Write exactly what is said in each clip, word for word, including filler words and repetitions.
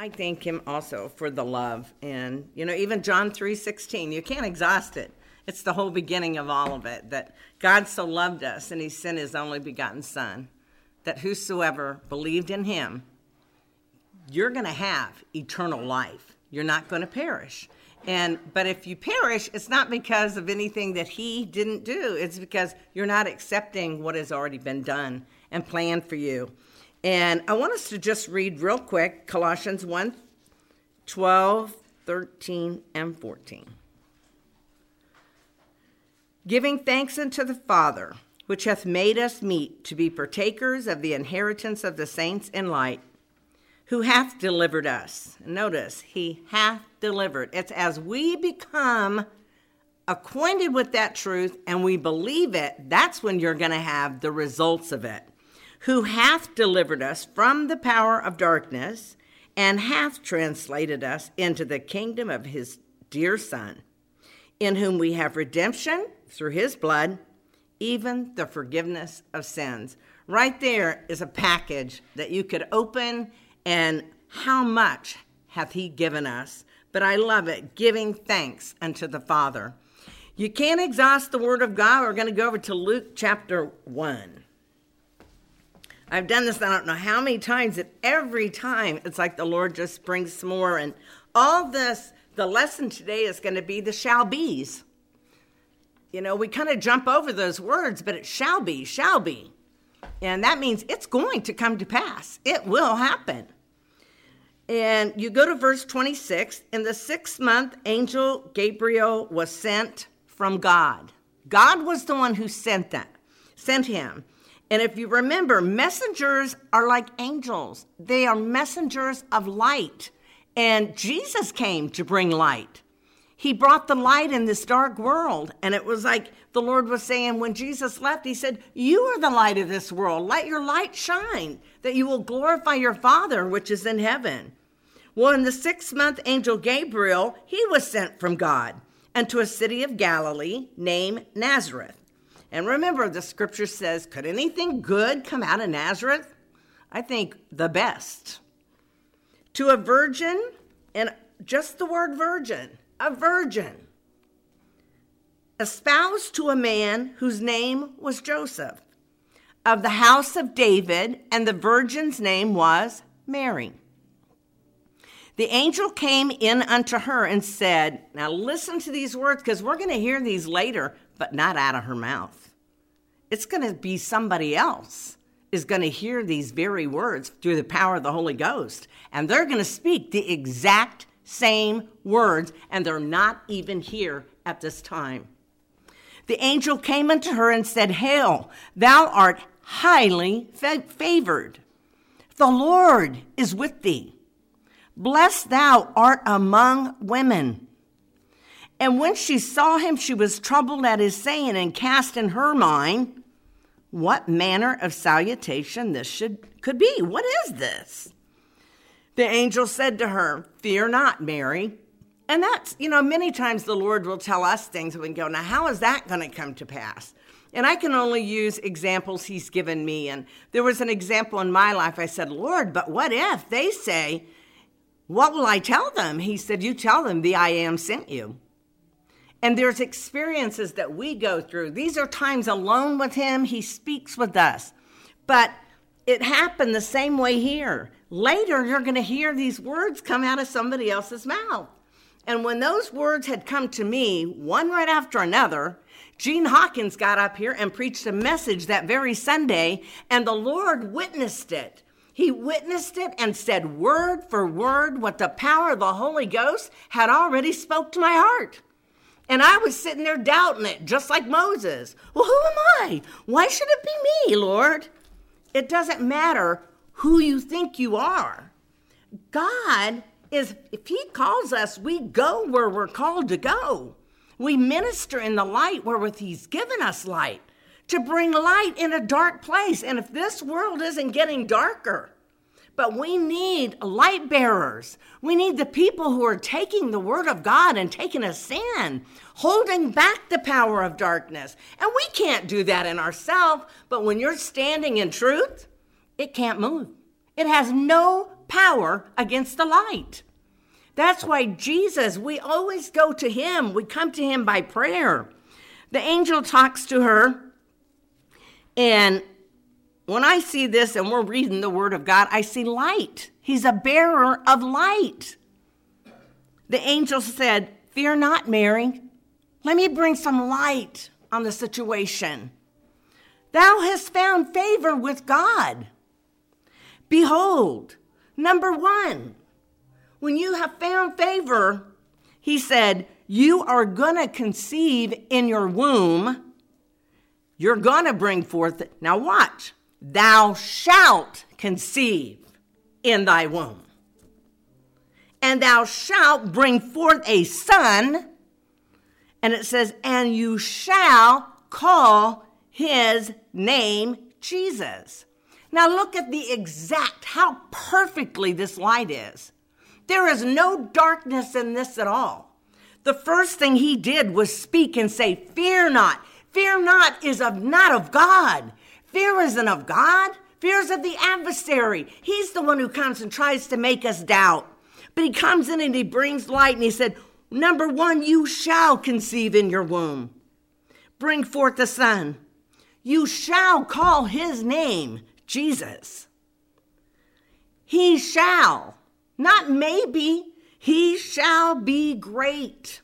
I thank him also for the love. And, you know, even John three sixteen, you can't exhaust it. It's the whole beginning of all of it, that God so loved us and he sent his only begotten son, that whosoever believed in him, you're going to have eternal life. You're not going to perish. And but if you perish, it's not because of anything that he didn't do. It's because you're not accepting what has already been done and planned for you. And I want us to just read real quick Colossians one, twelve, thirteen, and fourteen. Giving thanks unto the Father, which hath made us meet to be partakers of the inheritance of the saints in light, who hath delivered us. Notice, he hath delivered. It's as we become acquainted with that truth and we believe it, that's when you're going to have the results of it. Who hath delivered us from the power of darkness and hath translated us into the kingdom of his dear Son, in whom we have redemption through his blood, even the forgiveness of sins. Right there is a package that you could open, and how much hath he given us. But I love it, giving thanks unto the Father. You can't exhaust the word of God. We're going to go over to Luke chapter one. I've done this I don't know how many times, and every time it's like the Lord just brings some more. And all this, the lesson today is going to be the shall be's. You know, we kind of jump over those words, but it shall be, shall be. And that means it's going to come to pass. It will happen. And you go to verse twenty-six. In the sixth month, angel Gabriel was sent from God. God was the one who sent that, sent him. And if you remember, messengers are like angels. They are messengers of light. And Jesus came to bring light. He brought the light in this dark world. And it was like the Lord was saying when Jesus left, he said, you are the light of this world. Let your light shine, that you will glorify your Father, which is in heaven. Well, in the sixth month, angel Gabriel, he was sent from God unto a city of Galilee named Nazareth. And remember, the scripture says, could anything good come out of Nazareth? I think the best. To a virgin, and just the word virgin, a virgin, espoused to a man whose name was Joseph, of the house of David, and the virgin's name was Mary. The angel came in unto her and said, now listen to these words, because we're going to hear these later, but not out of her mouth. It's going to be somebody else is going to hear these very words through the power of the Holy Ghost. And they're going to speak the exact same words, and they're not even here at this time. The angel came unto her and said, hail, thou art highly favored. The Lord is with thee. Blessed thou art among women. And when she saw him, she was troubled at his saying, and cast in her mind what manner of salutation this should could be. What is this? The angel said to her, fear not, Mary. And that's, you know, many times the Lord will tell us things and we go, now how is that going to come to pass? And I can only use examples he's given me. And there was an example in my life. I said, Lord, but what if they say, what will I tell them? He said, you tell them the I am sent you. And there's experiences that we go through. These are times alone with him. He speaks with us. But it happened the same way here. Later, you're going to hear these words come out of somebody else's mouth. And when those words had come to me, one right after another, Gene Hawkins got up here and preached a message that very Sunday, and the Lord witnessed it. He witnessed it and said word for word what the power of the Holy Ghost had already spoke to my heart. And I was sitting there doubting it, just like Moses. Well, who am I? Why should it be me, Lord? It doesn't matter who you think you are. God is, if he calls us, we go where we're called to go. We minister in the light wherewith he's given us light, to bring light in a dark place. And if this world isn't getting darker, but we need light bearers. We need the people who are taking the word of God and taking a stand, holding back the power of darkness. And we can't do that in ourselves, but when you're standing in truth, it can't move. It has no power against the light. That's why Jesus, we always go to him. We come to him by prayer. The angel talks to her, and when I see this and we're reading the word of God, I see light. He's a bearer of light. The angel said, "Fear not, Mary. Let me bring some light on the situation. Thou hast found favor with God. Behold," number one, when you have found favor, he said, you are going to conceive in your womb. You're going to bring forth, now watch, thou shalt conceive in thy womb. And thou shalt bring forth a son. And it says, and you shall call his name Jesus. Now look at the exact, how perfectly this light is. There is no darkness in this at all. The first thing he did was speak and say, fear not. Fear not is of not of God. Fear isn't of God. Fear is of the adversary. He's the one who comes and tries to make us doubt. But he comes in and he brings light, and he said, number one, you shall conceive in your womb. Bring forth a son. You shall call his name Jesus. He shall, not maybe, he shall be great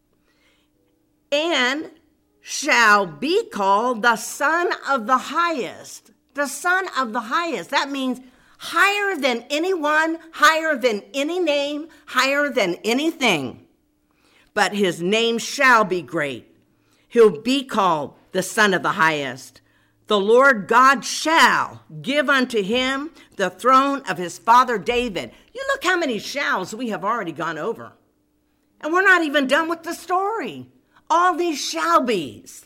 and shall be called the Son of the Highest. The Son of the Highest. That means higher than anyone, higher than any name, higher than anything. But his name shall be great. He'll be called the Son of the Highest. The Lord God shall give unto him the throne of his father David. You look how many shalls we have already gone over. And we're not even done with the story. All these shall be's.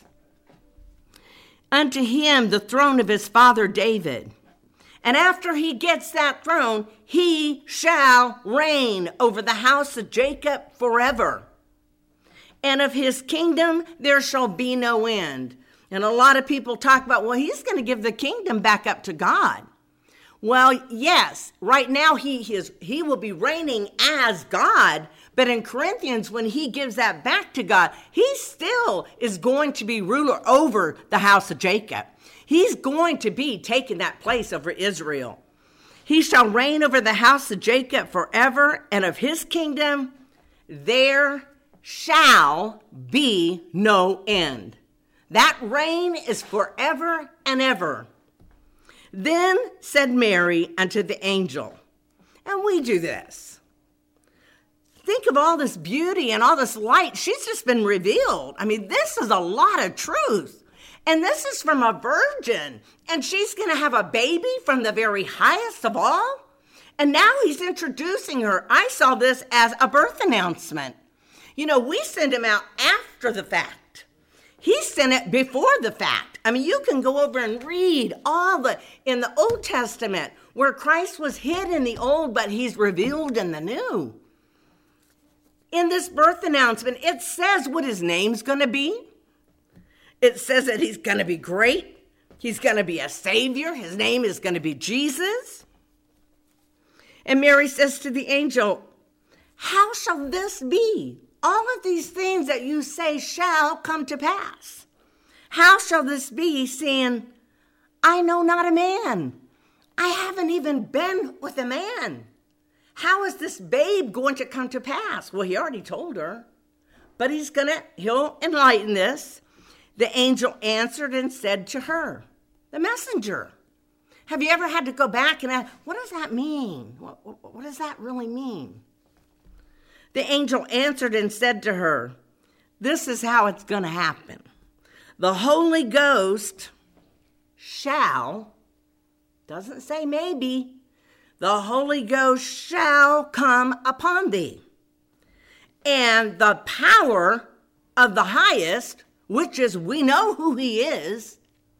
Unto him the throne of his father David. And after he gets that throne, he shall reign over the house of Jacob forever. And of his kingdom there shall be no end. And a lot of people talk about, well, he's going to give the kingdom back up to God. Well, yes, right now he, he, is, he will be reigning as God. But in Corinthians, when he gives that back to God, he still is going to be ruler over the house of Jacob. He's going to be taking that place over Israel. He shall reign over the house of Jacob forever, and of his kingdom there shall be no end. That reign is forever and ever. Then said Mary unto the angel, and we do this. Think of all this beauty and all this light. She's just been revealed. I mean, this is a lot of truth. And this is from a virgin. And she's going to have a baby from the very highest of all. And now he's introducing her. I saw this as a birth announcement. You know, we send him out after the fact. He sent it before the fact. I mean, you can go over and read all the, in the Old Testament, where Christ was hid in the old, but he's revealed in the new. In this birth announcement, it says what his name's going to be. It says that he's going to be great. He's going to be a savior. His name is going to be Jesus. And Mary says to the angel, how shall this be? All of these things that you say shall come to pass. How shall this be, seeing I know not a man? I haven't even been with a man. How is this babe going to come to pass? Well, he already told her, but he's going to, he'll enlighten this. The angel answered and said to her, the messenger, have you ever had to go back and ask, what does that mean? What, what, what does that really mean? The angel answered and said to her, this is how it's going to happen. The Holy Ghost shall, doesn't say maybe, the Holy Ghost shall come upon thee. And the power of the highest, which is we know who he is,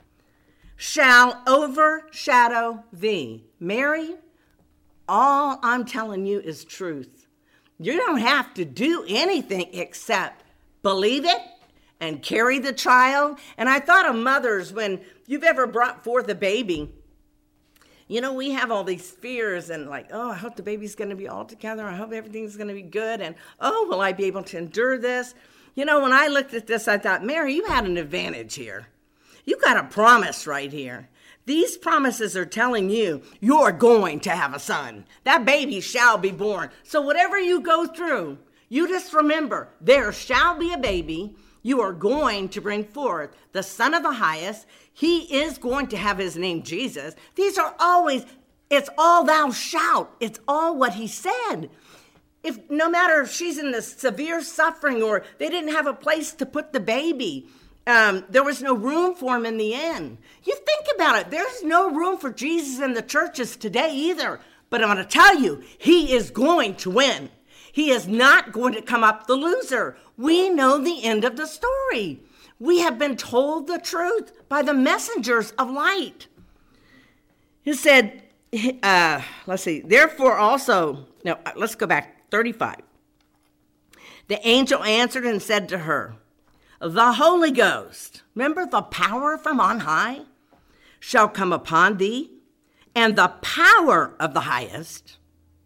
shall overshadow thee. Mary, all I'm telling you is truth. You don't have to do anything except believe it and carry the child. And I thought of mothers, when you've ever brought forth a baby, You know, we have all these fears and like, oh, I hope the baby's going to be all together. I hope everything's going to be good. And, oh, will I be able to endure this? You know, when I looked at this, I thought, Mary, you had an advantage here. You got a promise right here. These promises are telling you you're going to have a son. That baby shall be born. So whatever you go through, you just remember, there shall be a baby. You are going to bring forth the Son of the Highest. He is going to have his name Jesus. These are always, it's all thou shalt. It's all what he said. If no matter if she's in the severe suffering or they didn't have a place to put the baby, um, there was no room for him in the inn. You think about it. There's no room for Jesus in the churches today either. But I'm going to tell you, he is going to win. He is not going to come up the loser. We know the end of the story. We have been told the truth by the messengers of light. He said, uh, let's see, therefore also, no, let's go back, thirty-five. The angel answered and said to her, the Holy Ghost, remember the power from on high, shall come upon thee, and the power of the highest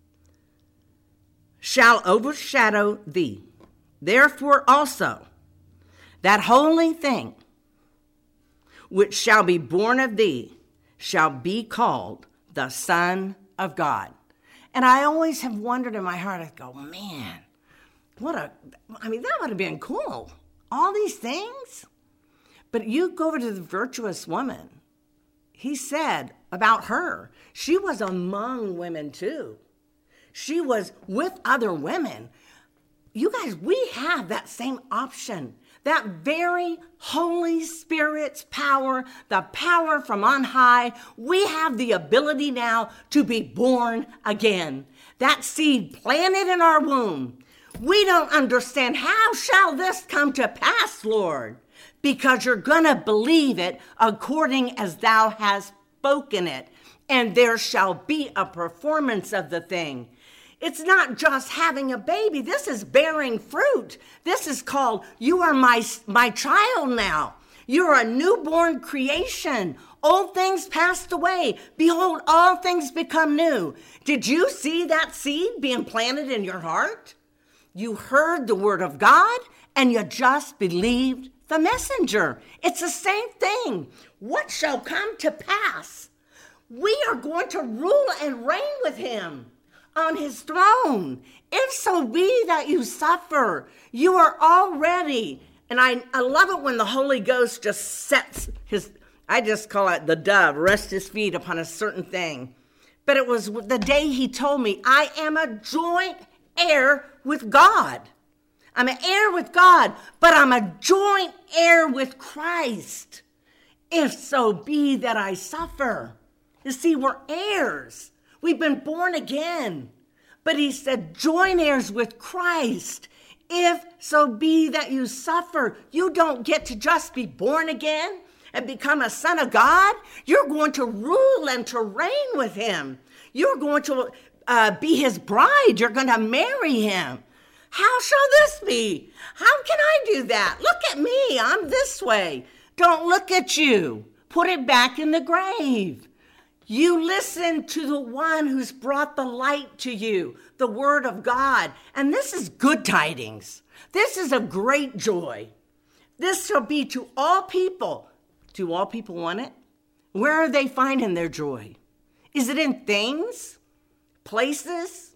shall overshadow thee. Therefore also, that holy thing which shall be born of thee shall be called the Son of God. And I always have wondered in my heart, I go, man, what a, I mean, that would have been cool. All these things. But you go over to the virtuous woman. He said about her, she was among women too. She was with other women. You guys, we have that same option. That very Holy Spirit's power, the power from on high, we have the ability now to be born again. That seed planted in our womb. We don't understand, how shall this come to pass, Lord? Because you're going to believe it according as thou hast spoken it. And there shall be a performance of the thing. It's not just having a baby. This is bearing fruit. This is called, you are my, my child now. You're a newborn creation. Old things passed away. Behold, all things become new. Did you see that seed being planted in your heart? You heard the word of God and you just believed the messenger. It's the same thing. What shall come to pass? We are going to rule and reign with him on his throne. If so be that you suffer, you are already, and I, I love it when the Holy Ghost just sets his, I just call it the dove, rest his feet upon a certain thing. But it was the day he told me, I am a joint heir with God. I'm an heir with God, but I'm a joint heir with Christ. If so be that I suffer. You see, we're heirs. We've been born again. But he said, join heirs with Christ. If so be that you suffer, you don't get to just be born again and become a son of God. You're going to rule and to reign with him. You're going to uh, be his bride. You're going to marry him. How shall this be? How can I do that? Look at me. I'm this way. Don't look at you. Put it back in the grave. You listen to the one who's brought the light to you, the word of God. And this is good tidings. This is a great joy. This shall be to all people. Do all people want it? Where are they finding their joy? Is it in things? Places?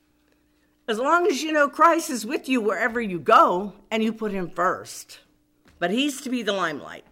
As long as you know Christ is with you wherever you go and you put him first. But he's to be the limelight.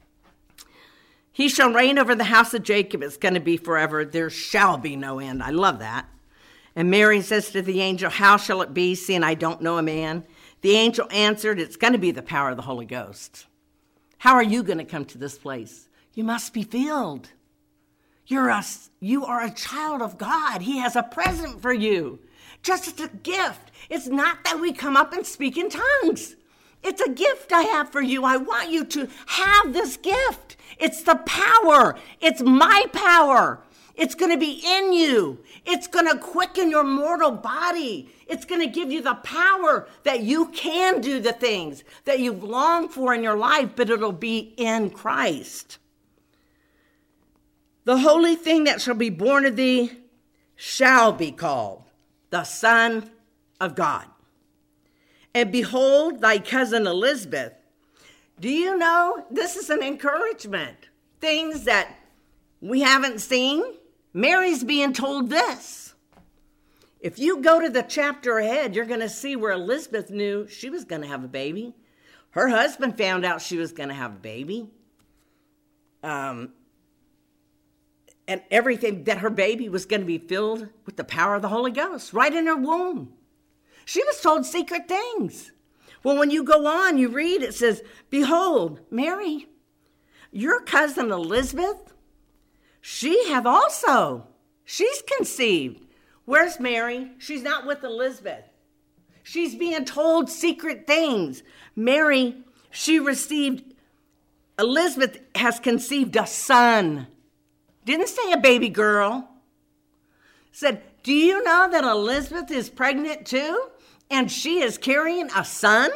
He shall reign over the house of Jacob. It's going to be forever. There shall be no end. I love that. And Mary says to the angel, how shall it be, seeing I don't know a man? The angel answered, it's going to be the power of the Holy Ghost. How are you going to come to this place? You must be filled. You're a, you are a child of God. He has a present for you. Just a gift. It's not that we come up and speak in tongues. It's a gift I have for you. I want you to have this gift. It's the power. It's my power. It's going to be in you. It's going to quicken your mortal body. It's going to give you the power that you can do the things that you've longed for in your life, but it'll be in Christ. The holy thing that shall be born of thee shall be called the Son of God. And behold, thy cousin Elizabeth. Do you know, this is an encouragement. Things that we haven't seen. Mary's being told this. If you go to the chapter ahead, you're going to see where Elizabeth knew she was going to have a baby. Her husband found out she was going to have a baby. Um, and everything, that her baby was going to be filled with the power of the Holy Ghost right in her womb. She was told secret things. Well, when you go on, you read, it says, behold, Mary, your cousin Elizabeth, she hath also, she's conceived. Where's Mary? She's not with Elizabeth. She's being told secret things. Mary, she received, Elizabeth has conceived a son. Didn't say a baby girl. Said, do you know that Elizabeth is pregnant too? And she is carrying a son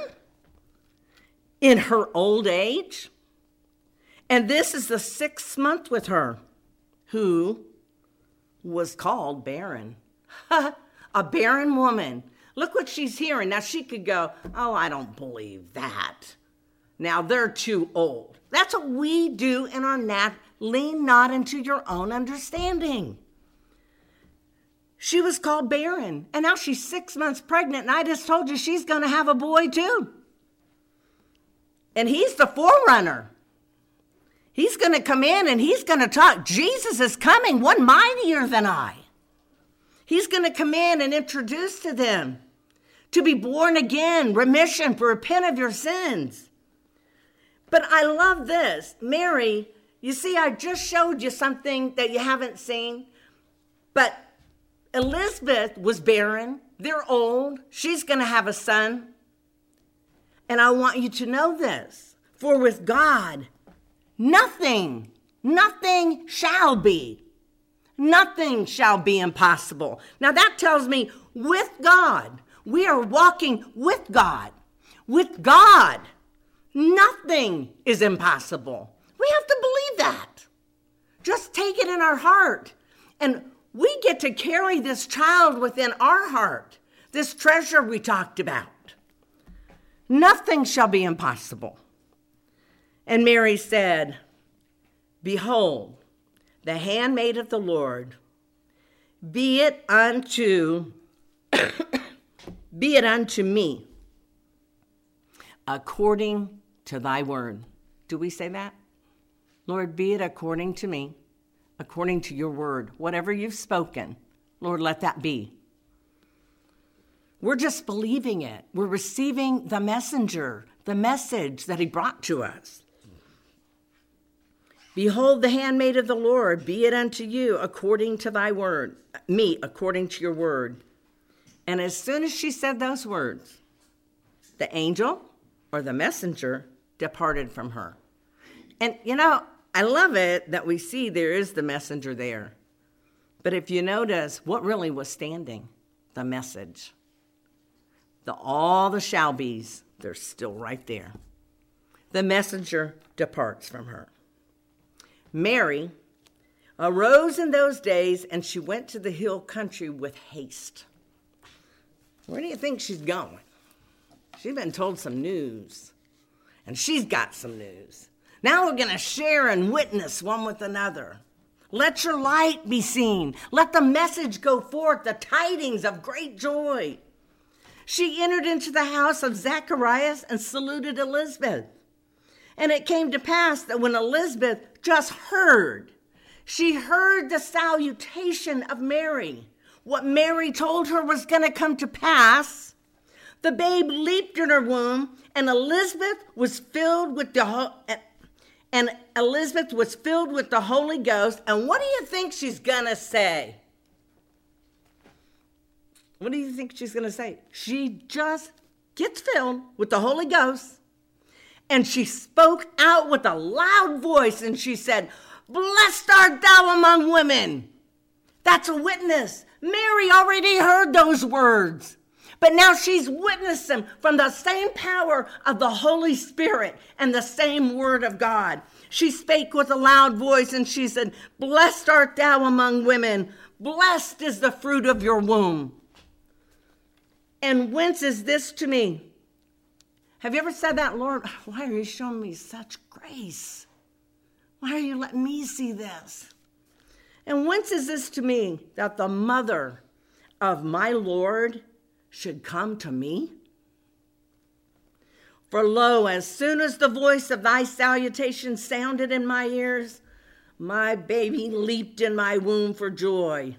in her old age? And this is the sixth month with her, who was called barren. A barren woman. Look what she's hearing. Now she could go, oh, I don't believe that. Now they're too old. That's what we do in our nat. Lean not into your own understanding. She was called barren, and now she's six months pregnant, and I just told you she's going to have a boy too. And he's the forerunner. He's going to come in and he's going to talk. Jesus is coming, one mightier than I. He's going to come in and introduce to them to be born again, remission, for repent of your sins. But I love this. Mary, you see, I just showed you something that you haven't seen. But Elizabeth was barren. They're old. She's going to have a son. And I want you to know this. For with God, nothing, nothing shall be. Nothing shall be impossible. Now that tells me with God, we are walking with God. With God, nothing is impossible. We have to believe that. Just take it in our heart. And we get to carry this child within our heart, this treasure we talked about. Nothing shall be impossible. And Mary said, behold, the handmaid of the Lord, be it unto, be it unto me, according to thy word. Do we say that? Lord, be it according to me, according to your word. Whatever you've spoken, Lord, let that be. We're just believing it. We're receiving the messenger, the message that he brought to us. Behold, the handmaid of the Lord, be it unto you according to thy word, me according to your word. And as soon as she said those words, the angel or the messenger departed from her. And, you know, I love it that we see there is the messenger there. But if you notice, what really was standing? The message. The all the shall be's, they're still right there. The messenger departs from her. Mary arose in those days, and she went to the hill country with haste. Where do you think she's going? She's been told some news, and she's got some news. Now we're going to share and witness one with another. Let your light be seen. Let the message go forth, the tidings of great joy. She entered into the house of Zacharias and saluted Elizabeth. And it came to pass that when Elizabeth just heard, she heard the salutation of Mary, what Mary told her was going to come to pass, the babe leaped in her womb, and Elizabeth was filled with the and Elizabeth was filled with the Holy Ghost. And what do you think she's going to say? What do you think she's going to say? She just gets filled with the Holy Ghost. And she spoke out with a loud voice, and she said, blessed art thou among women. That's a witness. Mary already heard those words. But now she's witnessing from the same power of the Holy Spirit and the same word of God. She spake with a loud voice and she said, blessed art thou among women. Blessed is the fruit of your womb. And whence is this to me? Have you ever said that, Lord, why are you showing me such grace? Why are you letting me see this? And whence is this to me that the mother of my Lord should come to me? For lo, as soon as the voice of thy salutation sounded in my ears, my baby leaped in my womb for joy.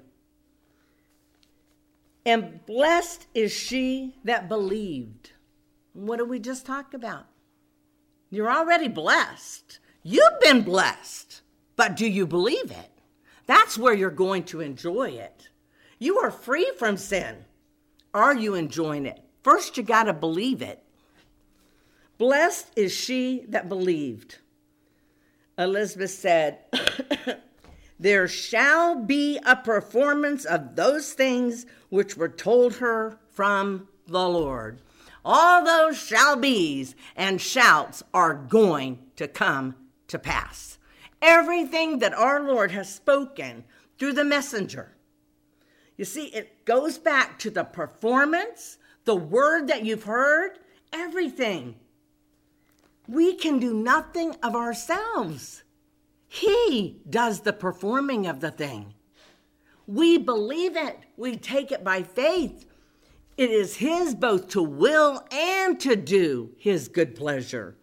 And blessed is she that believed. What did we just talk about? You're already blessed. You've been blessed. But do you believe it? That's where you're going to enjoy it. You are free from sin. Are you enjoying it? First, you got to believe it. Blessed is she that believed. Elizabeth said, there shall be a performance of those things which were told her from the Lord. All those shall be's and shouts are going to come to pass. Everything that our Lord has spoken through the messenger. You see, it goes back to the performance, the word that you've heard, everything. We can do nothing of ourselves. He does the performing of the thing. We believe it. We take it by faith. It is his both to will and to do his good pleasure.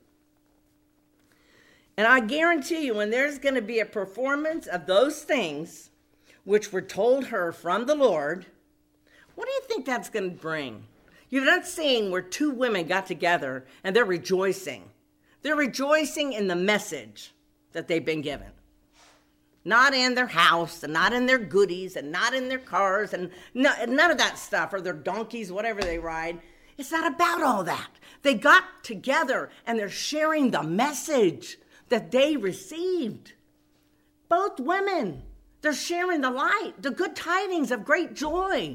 And I guarantee you, when there's going to be a performance of those things which were told her from the Lord, what do you think that's going to bring? You've not seen where two women got together and they're rejoicing. They're rejoicing in the message that they've been given. Not in their house and not in their goodies and not in their cars and no, none of that stuff, or their donkeys, whatever they ride. It's not about all that. They got together and they're sharing the message that they received. Both women, they're sharing the light, the good tidings of great joy.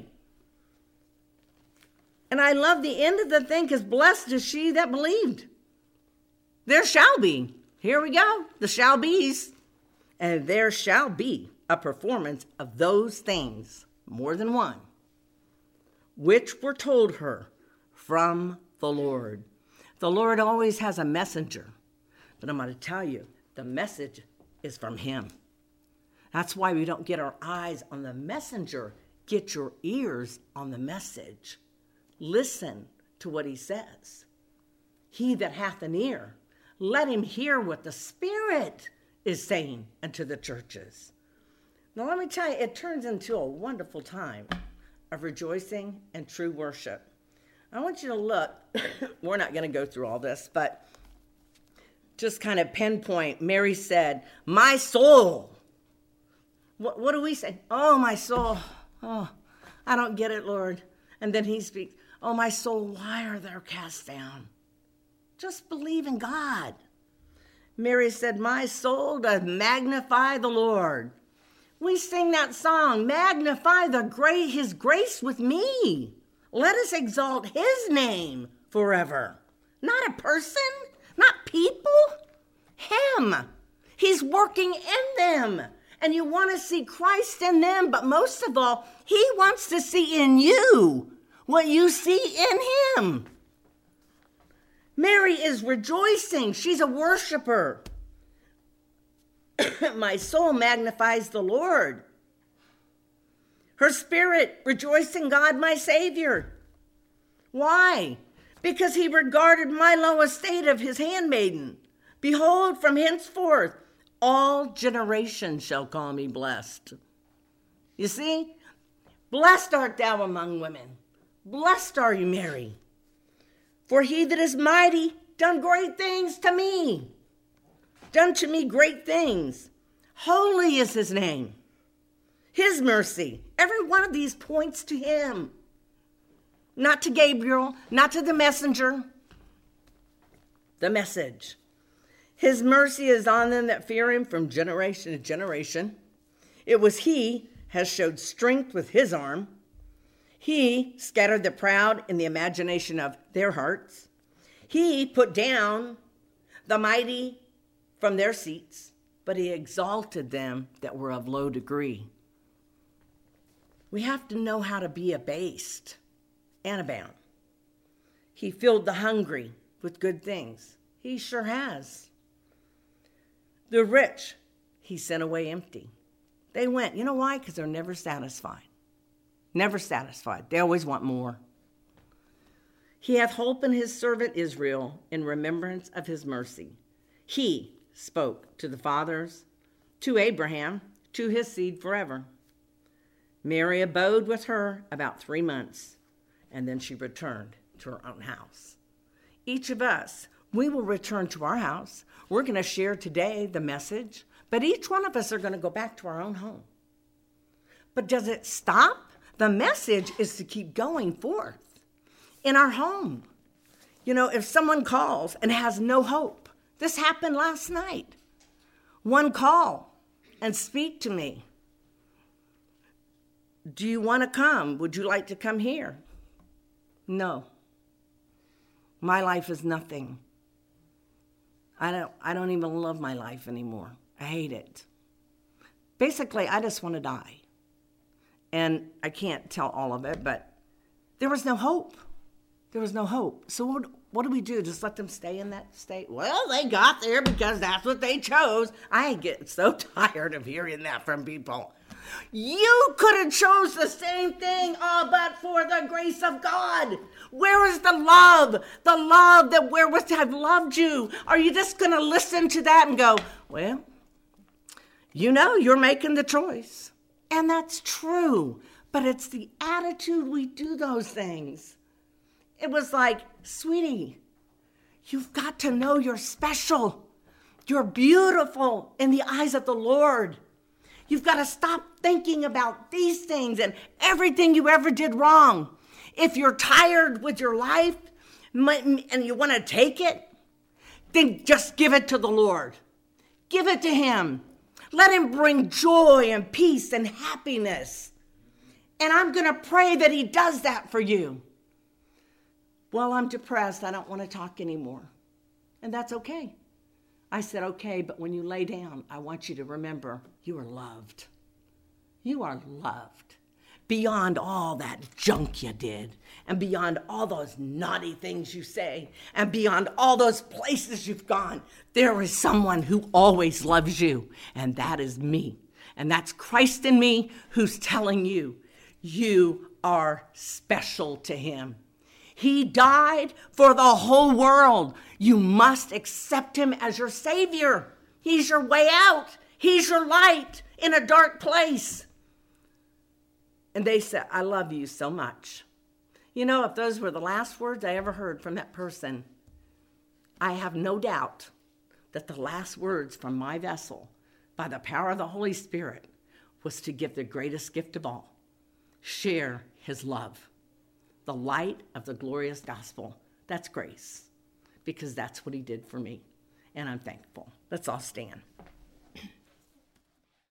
And I love the end of the thing, because blessed is she that believed. There shall be, here we go, the shall be's. And there shall be a performance of those things, more than one, which were told her from the Lord. The Lord always has a messenger. But I'm going to tell you, the message is from him. That's why we don't get our eyes on the messenger. Get your ears on the message. Listen to what he says. He that hath an ear, let him hear what the Spirit is saying unto the churches. Now let me tell you, it turns into a wonderful time of rejoicing and true worship. I want you to look. We're not going to go through all this, but just kind of pinpoint. Mary said, my soul. What, what do we say? Oh, my soul. Oh, I don't get it, Lord. And then he speaks, oh, my soul, why are thou cast down? Just believe in God. Mary said, my soul doth magnify the Lord. We sing that song, magnify the great his grace with me. Let us exalt his name forever. Not a person, not people, him. He's working in them. And you want to see Christ in them, but most of all, he wants to see in you what you see in him. Mary is rejoicing. She's a worshiper. My soul magnifies the Lord. Her spirit rejoiced in God, my Savior. Why? Because he regarded my low estate of his handmaiden. Behold, from henceforth, all generations shall call me blessed. You see? Blessed art thou among women. Blessed are you, Mary. For he that is mighty done great things to me. Done to me great things. Holy is his name. His mercy. Every one of these points to him. Not to Gabriel, not to the messenger. The message. His mercy is on them that fear him from generation to generation. It was he has showed strength with his arm. He scattered the proud in the imagination of their hearts. He put down the mighty from their seats, but he exalted them that were of low degree. We have to know how to be abased and abound. He filled the hungry with good things. He sure has. The rich, he sent away empty. They went. You know why? Because they're never satisfied. Never satisfied. They always want more. He hath holpen his servant Israel in remembrance of his mercy. He spoke to the fathers, to Abraham, to his seed forever. Mary abode with her about three months, and then she returned to her own house. Each of us, we will return to our house. We're going to share today the message, but each one of us are going to go back to our own home. But does it stop? The message is to keep going forth in our home. You know, if someone calls and has no hope, this happened last night. One call and speak to me. Do you want to come? Would you like to come here? No. My life is nothing. I don't, I don't even love my life anymore. I hate it. Basically, I just want to die. And I can't tell all of it, but there was no hope. There was no hope. So what, what do we do? Just let them stay in that state? Well, they got there because that's what they chose. I get so tired of hearing that from people. You could have chose the same thing, all but for the grace of God. Where is the love? The love that wherewith I've loved you. Are you just going to listen to that and go, well, you know, you're making the choice. And that's true. But it's the attitude we do those things. It was like, sweetie, you've got to know you're special. You're beautiful in the eyes of the Lord. You've got to stop thinking about these things and everything you ever did wrong. If you're tired with your life and you want to take it, then just give it to the Lord. Give it to him. Let him bring joy and peace and happiness. And I'm going to pray that he does that for you. Well, I'm depressed. I don't want to talk anymore. And that's okay. I said, okay, but when you lay down, I want you to remember you are loved. You are loved beyond all that junk you did and beyond all those naughty things you say and beyond all those places you've gone. There is someone who always loves you, and that is me. And that's Christ in me who's telling you, you are special to him. He died for the whole world. You must accept him as your Savior. He's your way out. He's your light in a dark place. And they said, I love you so much. You know, if those were the last words I ever heard from that person, I have no doubt that the last words from my vessel, by the power of the Holy Spirit, was to give the greatest gift of all, share his love. The light of the glorious gospel. That's grace, because that's what he did for me, and I'm thankful. Let's all stand.